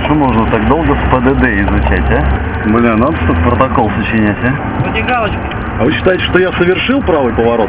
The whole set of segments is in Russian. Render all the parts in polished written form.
Что можно так долго с ПДД изучать, а? Бля, надо что-то протокол сочинять, а? Вроде галочку. А вы считаете, что я совершил правый поворот?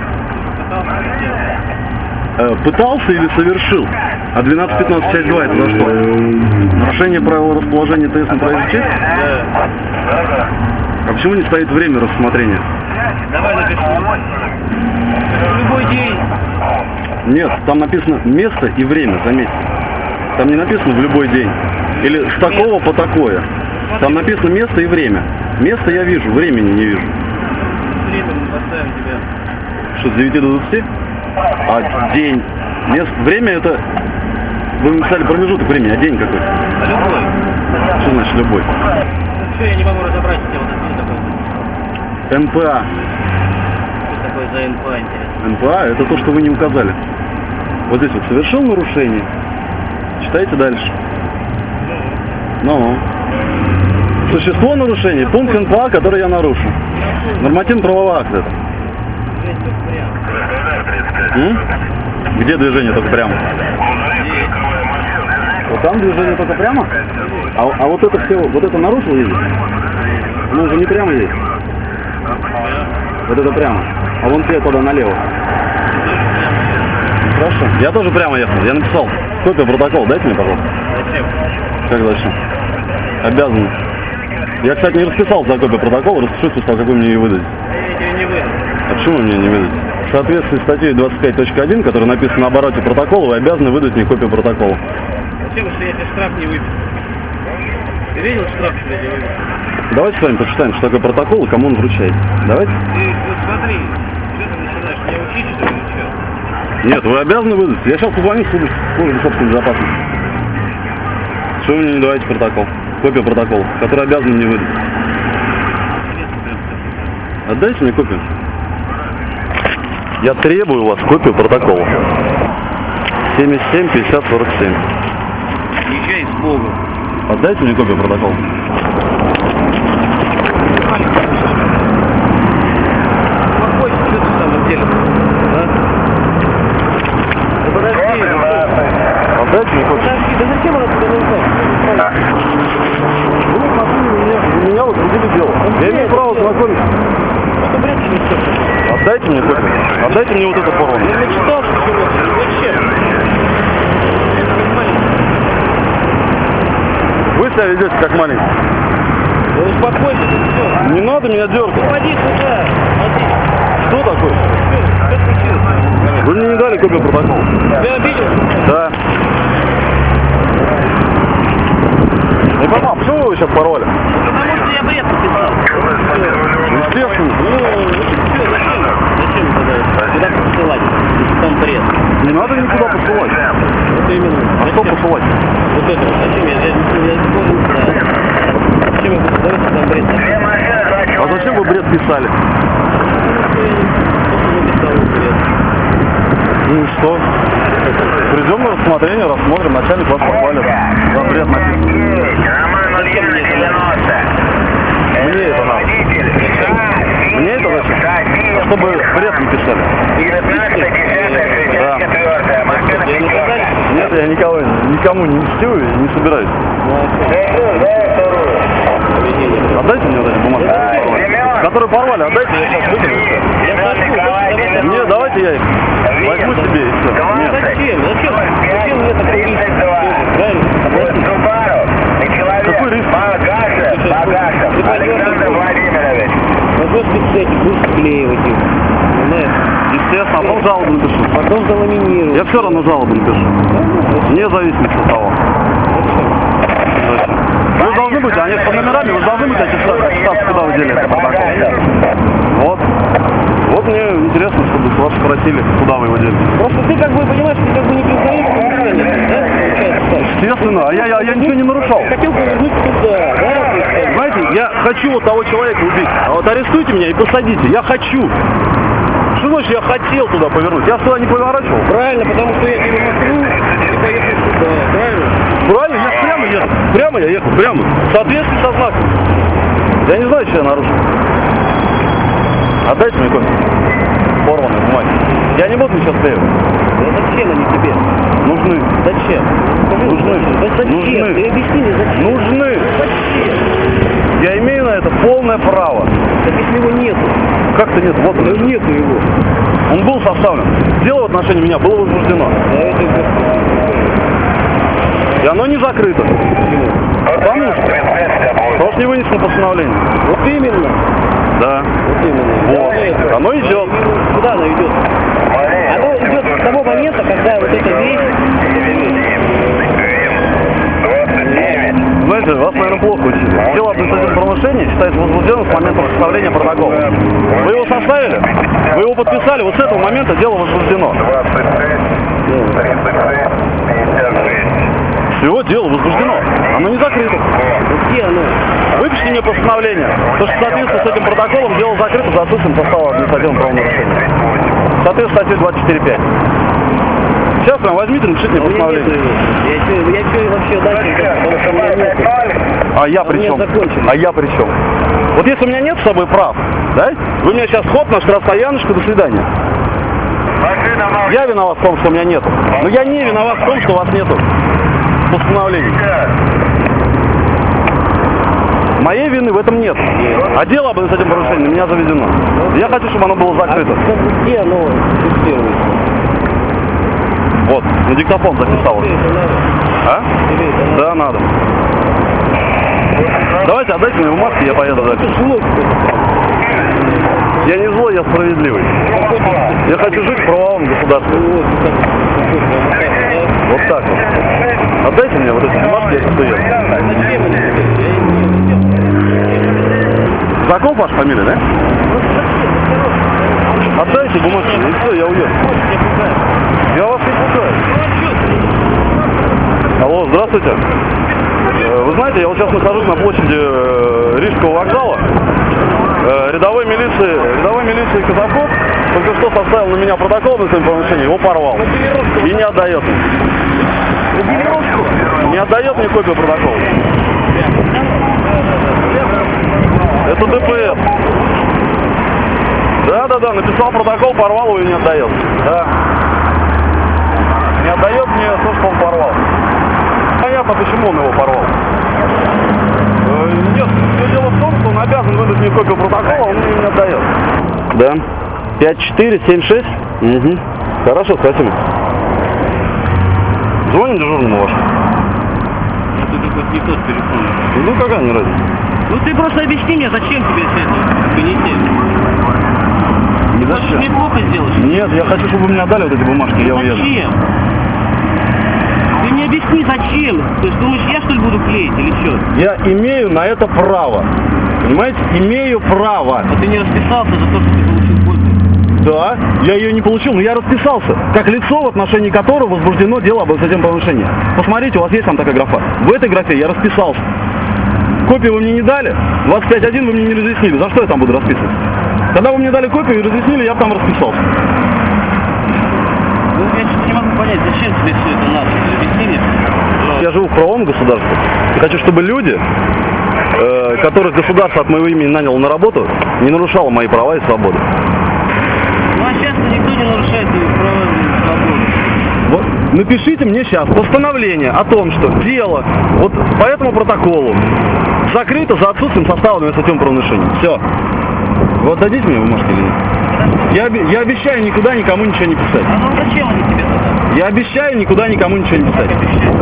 Пытался или совершил? А 12.15 часть 2 это за что? Нарушение правил расположения ТС на проезжей части? Да. А почему не стоит время рассмотрения? Давай напишу. Любой день. Нет, там написано место и время, заметьте. Там не написано в любой день. Или с такого по такое. Там написано место и время. Место я вижу, времени не вижу. Время мы поставим тебя. Что, с 9 до 20? А день, место, время это... Вы написали промежуток времени, а день какой? А любой. Что значит любой? Ну все, я не могу разобрать, у тебя вот это что такое? НПА. Что такое за НПА, интересно? НПА это то, что вы не указали. Вот здесь вот совершил нарушение. Читайте дальше. Ну. Существо нарушения, пункт НПА, который я нарушу. Нормативно-правовой акт это. Где движение только прямо? Вот там движение только прямо? А вот это все, вот это нарушил ездить? Оно уже не прямо едет. Вот это прямо. А вон те туда налево. Хорошо. Я тоже прямо ехал. Я написал. Копия протокола. Дайте мне, пожалуйста. Зачем? Как зачем? Обязан. Я, кстати, не расписал за копию протокола. Распишусь, после того, как вы мне ее выдадите. Я тебе не выдам. А почему вы мне не выдадите? В соответствии с статьей 25.1, которая написана на обороте протокола, вы обязаны выдать мне копию протокола. Зачем, если я тебе штраф не выпишу? Ты видел штраф, что я тебе выпишу? Давайте с вами почитаем, что такое протокол и кому он вручает. Давайте. Ты вот смотри, что ты начинаешь меня учить, что ли, что? Нет, вы обязаны выдать. Я сейчас позвоню в службу собственной безопасности. Что вы мне не давайте протокол? Копию протокола, который обязаны мне выдать. Отдайте мне копию. Я требую у вас копию протокола. 77 50 47. Езжай с Богом. Отдайте мне копию протокола. Успокойся, что ты в самом деле? А? Да подожди. Отдайте мне копию. Подожди, да зачем она тебе нужна? Вы меня возбудили дело. Я имею право знакомиться. Это бред несешь. Отдайте мне копию. Отдайте мне вот это порванное. Я мечтал, что зачем? Вы себя ведете как маленький. Да успокойся, ты все. Не надо меня дергать. Ходи сюда. Ходи. Кто такой? Что случилось? Вы мне не дали копию протокола. Тебя обидел? Да. Не понимаю, почему вы его сейчас порвали? Потому что я бред написал. Естественно. Что, зачем? Зачем тогда? Куда посылать? Если там бред. Не надо никуда посылать. Вот именно. А что посылать? Вот это вот. Зачем? Я не понял. Зачем я буду давать, если там бред? А зачем вы бред писали? Ну и что? Придем на рассмотрение, рассмотрим, начальник вас похвалит. За бред написано. Зачем мне это надо? Мне это надо. Мне это зачем? Чтобы бред не писали. Да. Нет, я никому не мстю и не собираюсь. Отдайте мне вот эти бумажки. Которые порвали, отдайте, я сейчас выкину. Нет, давайте я их возьму себе и все. Нет. Зачем? Зачем мне такой риск? Правильно? Какой риск? Александр Владимирович. Возьмешь пистолет, будешь склеивать их. Понимаешь? Естественно, а потом жалобу напишу. Потом заламинируешь. Я все равно жалобу напишу. Вне зависимости от того. Зачем? Вы должны быть, они под номерами, вы должны быть аттестат, куда вы делите протокол. Вот. Вот мне интересно, чтобы с вас спросили, куда вы его делите. Просто ты как бы понимаешь, ты как бы не признаешь нарушение, да? Получается так. Естественно, а я ничего не нарушал. Хотел повернуть туда, да? Знаете, я хочу вот того человека убить. А вот арестуйте меня и посадите. Я хочу. Что значит я хотел туда повернуть? Я туда не поворачивал. Правильно, потому что я тебе махнул и поехал туда, правильно? Правильно, я прямо ехал. Прямо я ехал, прямо. В соответствии со знаком. Я не знаю, что я нарушил. Отдайте мне копию. Порванной бумаги. Я не буду ничего склеивать. Да зачем они тебе? Нужны. Зачем? Скажи, Нужны. Да зачем? Нужны. Ты объясни мне, зачем? полное право. Так если его нету. Как-то нет, вот он. Ну нету его. Он был составлен. Дело в отношении меня было возбуждено. А это И оно не закрыто. Потому что не вынесено постановление. вот именно. Да. Вот именно. Вот. Это. Оно идет. Куда оно идет? Оно идет с того момента, когда вот эта вещь. Знаете, вас, наверное, плохо учили. Дело об административном правонарушении считается возбужденным с момента составления протокола. Вы его составили? Вы его подписали? Вот с этого момента дело возбуждено. Все, дело возбуждено. Оно не закрыто. Где оно? Выпишите мне постановление. То, что в соответствии с этим протоколом дело закрыто за отсутствием состава административного правонарушения. Соответственно, статье 24.5. Сейчас прям возьмите, напишите мне постановление. Я что вообще дальше, потому что у меня нет. А я при чем? А я при чем? Вот если у меня нет с собой прав, да? Вы меня сейчас хоп на штрафстояночку, до свидания. Я виноват в том, что у меня нету. Но я не виноват в том, что у вас нету постановлений. Моей вины в этом нет. А дело об административном правонарушении на меня заведено. Я хочу, чтобы оно было закрыто. А где оно фиксируется? Вот, на диктофон записал. А? Да, надо. Давайте отдайте мне бумажки, я поеду дальше. Я не злой, я справедливый. Я хочу жить в правовом государстве. Вот так вот. Отдайте мне вот эти бумажки, я стою. Знаком ваша фамилия, да? Отдайте бумажки, и все, я уеду. Я вас не пугаю. Алло, здравствуйте. Вы знаете, я вот сейчас нахожусь на площади Рижского вокзала. Рядовой милиции Казаков только что составил на меня протокол на своем правонарушении, его порвал. И не отдает мне. Не отдает мне копию протокола. Это ДПС. Да, написал протокол, порвал его и не отдает. Да. Не отдает мне то, что он порвал. Понятно, почему он его порвал. Нет, все дело в том, что он обязан выдать мне копию протокола, он мне не отдает. Да. 5476? Угу. Хорошо, спасибо. Звоним дежурному вашему. Это какой-то не тот телефон. Ну какая не разница? Ну ты просто объясни мне, зачем тебе все это канитель? Не Хочешь зачем? мне плохо сделаешь? Нет, я хочу, чтобы вы мне отдали вот эти бумажки, я уеду. Зачем? Ты мне объясни, зачем? То есть думаешь, я что ли буду клеить или что? Я имею на это право. Понимаете? Имею право. А ты не расписался за то, что ты получил копию? Да, я ее не получил, но я расписался, как лицо, в отношении которого возбуждено дело об административном правонарушении. Посмотрите, у вас есть там такая графа. В этой графе я расписался. Копию вы мне не дали, 25.1 вы мне не разъяснили. За что я там буду расписывать? Когда вы мне дали копию и разъяснили, я бы там расписался. Ну, я что-то не могу понять, зачем тебе все это надо? Объясни мне. Я живу в правовом государстве и хочу, чтобы люди, которых государство от моего имени наняло на работу, не нарушало мои права и свободы. Ну, а сейчас никто не нарушает и права и свободы. Вот, напишите мне сейчас постановление о том, что дело вот по этому протоколу закрыто за отсутствием состава административного правонарушения. Все. Вы отдадите мне бумажки или нет? Я обещаю никуда никому ничего не писать. А ну зачем они тебе тогда? Я обещаю никуда никому ничего не писать.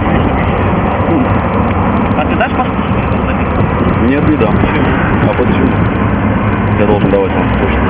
А ты дашь послушать, что записано? Нет, не дам. А почему? Я должен давать вам почту.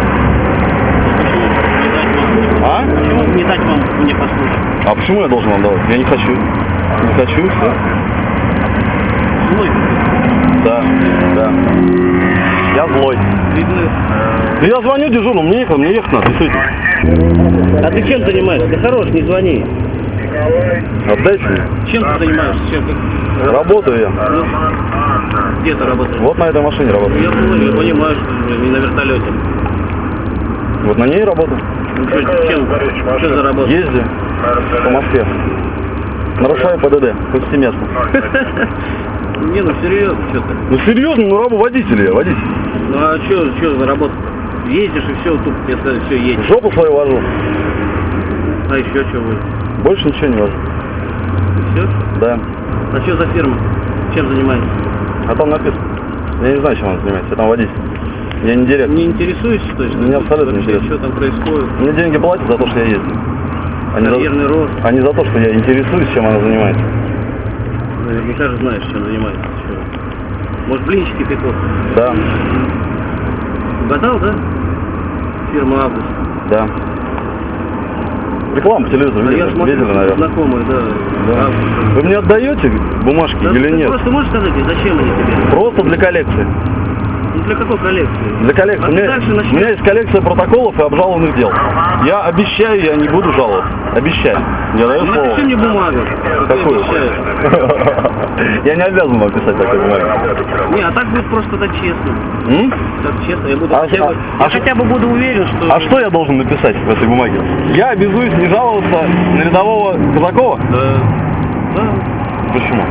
А? Почему не дать вам мне послушать? А почему я должен вам давать? Я не хочу. Не хочу, все. Злой ты. Да. Я злой. Видно. Да я звоню дежурному, мне ехать надо, действительно. А ты чем занимаешься? Ты хорош, не звони. Отдайте мне. Чем ты занимаешься? Чем ты? Работаю я. Ну, где ты работаешь? Вот на этой машине работаю. Я понимаю, что не на вертолете. Вот на ней работаю. Ну, что за работа? Езди по Москве. Нарушаю ПДД, повсеместно. Не, ну серьезно, что ты? Ну серьезно, ну рабу водитель я, водитель. Ну а что за работа? Ездишь и все, тут тебе сказали, все едешь. Жопу свою вожу. А еще что будет? Больше ничего не вожу. Все? Да. А что за фирма? Чем занимаетесь? А там написано. Я не знаю, чем он занимается. Я там водитель. Я не директор. Не интересуешься, то есть? Мне абсолютно не интересно. Что там происходит? Мне деньги платят за то, что я езжу. Карьерный рост. А не за то, что я интересуюсь, чем она занимается. Наверняка же знаешь, чем занимается. Чего? Может, блинчики пекут? Да. Угадал, да? Фирма Август. Да. Рекламу по телевизору А я видели, смотрю, наверное. знакомые, да. Да. Август. Вы мне отдаете бумажки Да, или ты нет? просто можешь сказать, зачем они тебе? Просто для коллекции. Ну для какой коллекции? Для коллекции. А У ты меня, дальше у начнешь. меня есть коллекция протоколов и обжалованных дел. Я обещаю, я не буду жаловаться. Обещаю. Я даю Ну, слово. напиши мне бумагу. Что ты Какую? обещаешь. Я не обязан вам писать такую бумагу. Не, а так будет просто так честно. Так честно, я буду А хотя бы, а я хотя бы буду уверен, что... А что я должен написать в этой бумаге? Я обязуюсь не жаловаться на рядового Казакова? Да. Да. Почему?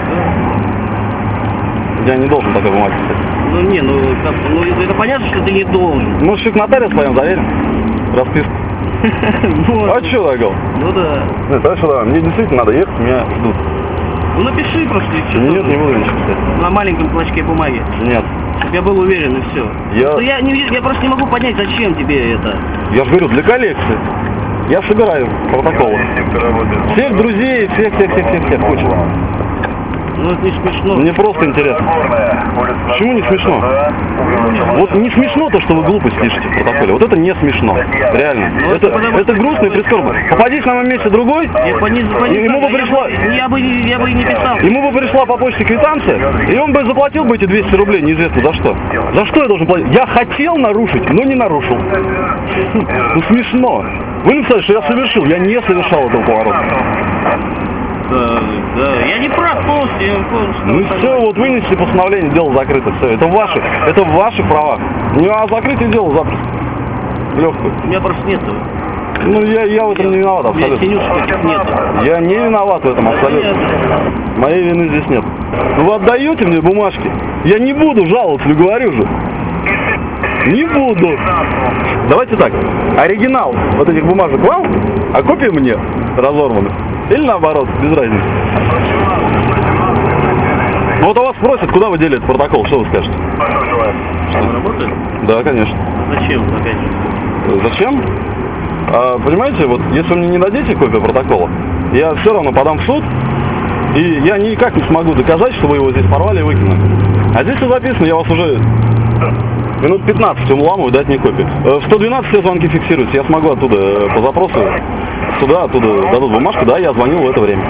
Я не должен такой бумаги писать. Ну не, ну, как, ну это понятно, что ты не должен. Может, еще к нотариусу своем заверим? Расписку. Вот. А что такого? Ну да. Нет, а что, мне действительно надо ехать, меня ждут. Ну напиши просто и все. Нет, не буду ничего писать. На маленьком клочке бумаги. Нет. Чтобы я был уверен и все. Я просто не могу понять, зачем тебе это. Я же говорю, для коллекции. Я собираю протоколы. Всех друзей, всех, кучу. Ну это не смешно. Мне просто интересно. Почему не смешно? Вот не смешно то, что вы глупость пишете в протоколе. Вот это не смешно. Реально. Ну, Это грустно и прискорбно. Попадись на моем месте другой, ему бы пришла... Я бы и не писал. Ему бы пришла по почте квитанция, и он бы заплатил бы эти 200 рублей, неизвестно за что. За что я должен платить? Я хотел нарушить, но не нарушил. Ну смешно. Вы написали, что я совершил. Я не совершал этого поворота. Да, я не прав полностью. Ну все, вот вынесли постановление, дело закрыто. Все, это в ваших правах. Ну а закрытие дела запросто. Легко. У меня просто нет. Ну я в этом не виноват У меня абсолютно. тенюшек этих нету. Я не виноват в этом абсолютно. Моей вины здесь нет. Ну вы отдаете мне бумажки? Я не буду жаловаться, я говорю же. Не буду. Давайте так. Оригинал вот этих бумажек вам, а копии мне разорваны. Или наоборот, без разницы. Ну вот у вас спросят, куда вы дели этот протокол, что вы скажете? Что, он работает? Да, конечно. Зачем, опять же? Зачем? Понимаете, вот если вы мне не дадите копию протокола, я все равно подам в суд, и я никак не смогу доказать, что вы его здесь порвали и выкинули. А здесь все записано, я вас уже минут 15 умламываю, дать мне копию. В 112 все звонки фиксируются, я смогу оттуда по запросу, оттуда дадут бумажку, да, я звонил в это время.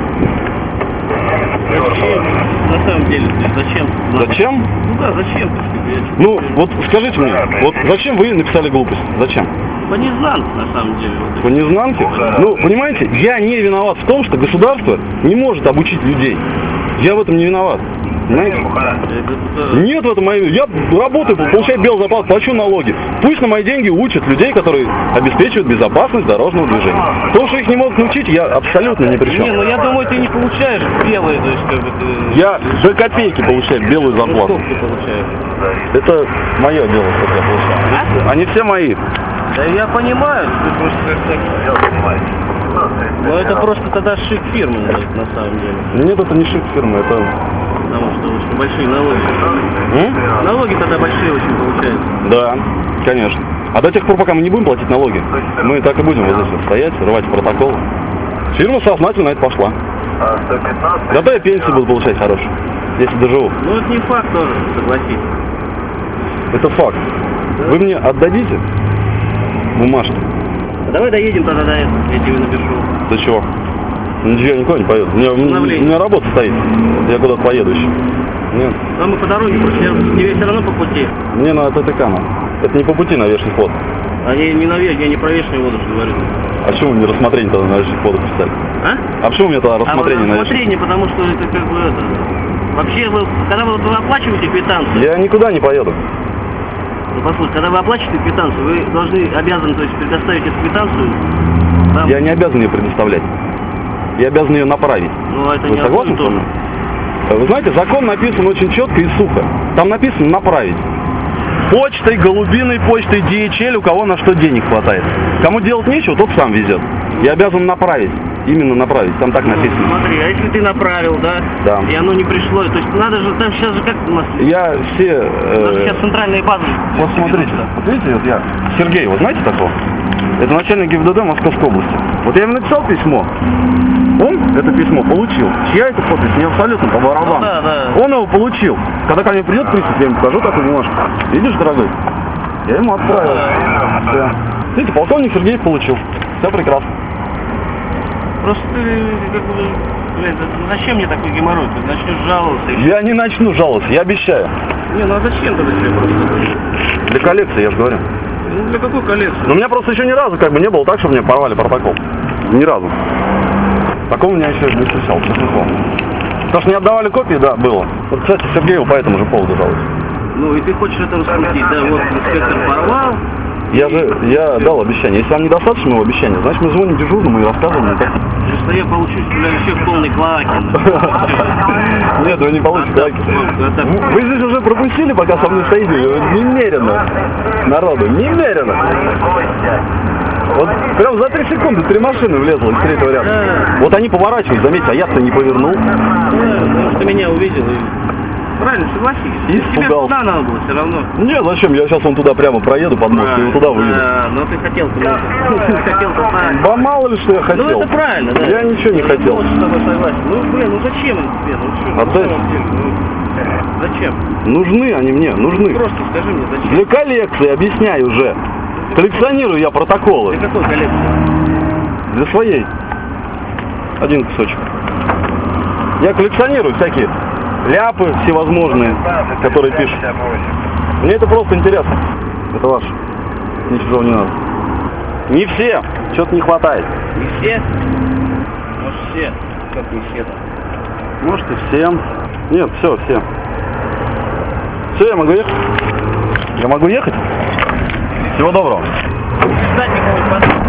Зачем? На самом деле, зачем? Зачем? Ну да, зачем? Ну, вот скажите мне, вот зачем вы написали глупость? Зачем? По незнанке, на самом деле. Вот По незнанке? Ну, понимаете, я не виноват в том, что государство не может обучить людей. Я в этом не виноват. Понимаете? Нет в этом моей... Я работаю, получаю белый зарплату, плачу налоги. Пусть на мои деньги учат людей, которые обеспечивают безопасность дорожного движения. То, что их не могут научить, я абсолютно ни при чем. Не, ну я думаю, ты не получаешь белые, то есть как бы ты... Я за копейки получаю белую зарплату. Сколько ты получаешь? Это мое дело, сколько я получаю. Они все мои. Да я понимаю, ты просто но это просто тогда шик фирмы, на самом деле. Нет, это не шик фирмы, это... Потому что очень большие налоги. Налоги тогда большие очень получаются. Да, конечно. А до тех пор, пока мы не будем платить налоги, мы так и будем вот здесь вот стоять, рвать протокол. Фирма сознательно это пошла. Зато я пенсию буду получать хорошую, если доживу. Ну это не факт тоже, согласись. Это факт. Вы мне отдадите бумажки? Давай доедем тогда до этого, я тебе напишу. До чего? Ничего, я никуда не поеду. У меня работа стоит. Я куда-то поеду еще. Нет. А мы по дороге, тебе все равно по пути. Мне на ТТК надо. Это не по пути на Вечный ход. А я не про Вечный воду говорю. А почему вы мне рассмотрение тогда на Вечный ход писали? А? А почему мне тогда рассмотрение на Вечный? Рассмотрение, потому что это как бы это... Вообще, когда вы оплачиваете квитанцию... Я никуда не поеду. Ну, послушай, когда вы оплачиваете квитанцию, вы обязаны, то есть, предоставить эту квитанцию... Там... Я не обязан ее предоставлять. Я обязан ее направить. Ну, это вы не согласны со мной? Вы знаете, закон написан очень четко и сухо. Там написано направить. Почтой, голубиной почтой, DHL, у кого на что денег хватает. Кому делать нечего, тот сам везет. Я обязан направить. Именно направить, там так написано. Смотри, а если ты направил, да? Да. И оно не пришло, то есть надо же, там сейчас же как у нас... Я все... Даже сейчас центральные базы... Вот смотрите, вот видите, вот я, Сергей, вот знаете такого? Это начальник ГИБДД Московской области. Вот я ему написал письмо, он это письмо получил. Чья это подпись? Мне абсолютно по барабану. Да, да. Он его получил. Когда ко мне придет пристав, я ему покажу такую бумажку. Видишь, дорогой? Я ему отправил. Да. Видите, полковник Сергеев получил. Все прекрасно. Просто ты, как бы, блин, зачем мне такой геморрой? Ты начнешь жаловаться и... Я не начну жаловаться, я обещаю. Не, ну а зачем тогда тебе просто? Для коллекции, я же говорю. Ну для какой коллекции? Но у меня просто еще ни разу как бы не было так, что мне порвали протокол. Ни разу. Такого у меня еще не встречал, честно слово. Потому что не отдавали копии, да, было. Вот, кстати, Сергею по этому же поводу жалуюсь. Ну и ты хочешь это раскрутить, да, вот инспектор порвал. Я дал обещание. Если вам недостаточно моего обещания, значит мы звоним дежурному и рассказываем ему, как... Что я получусь, бля, вообще в полной клаке. Нет, вы не получите клаки. Вы здесь уже пропустили, пока со мной стоите, немерено народу, немерено. Вот прям за 3 секунды 3 машины влезло из 3-го ряда. Вот они поворачивают, заметьте, а я-то не повернул. Потому что меня увидел и... Правильно, согласись. И Тебе испугался. туда надо было все равно. Не, зачем? Я сейчас вон туда прямо проеду под мост и его туда выведу. Да, но ты хотел куда-то. Ты хотел-то сам. Да мало ли, что я хотел. Ну это правильно, да. Я ничего не хотел. Вот с тобой согласен. Ну блин, ну зачем он тебе? Ну что, Отдай. Зачем? Нужны они мне, нужны. Просто скажи мне, зачем? Для коллекции, объясняю уже. Коллекционирую я протоколы. Для какой коллекции? Для своей. Один кусочек. Я коллекционирую всякие ляпы всевозможные, которые пишут. Мне это просто интересно. Это ваше. Ничего не надо. Не все. Что-то не хватает. Не все? Может все? Как не все там? Может и все. Нет, все. Все, я могу ехать? Я могу ехать? Всего доброго. Ждать никого не подумал.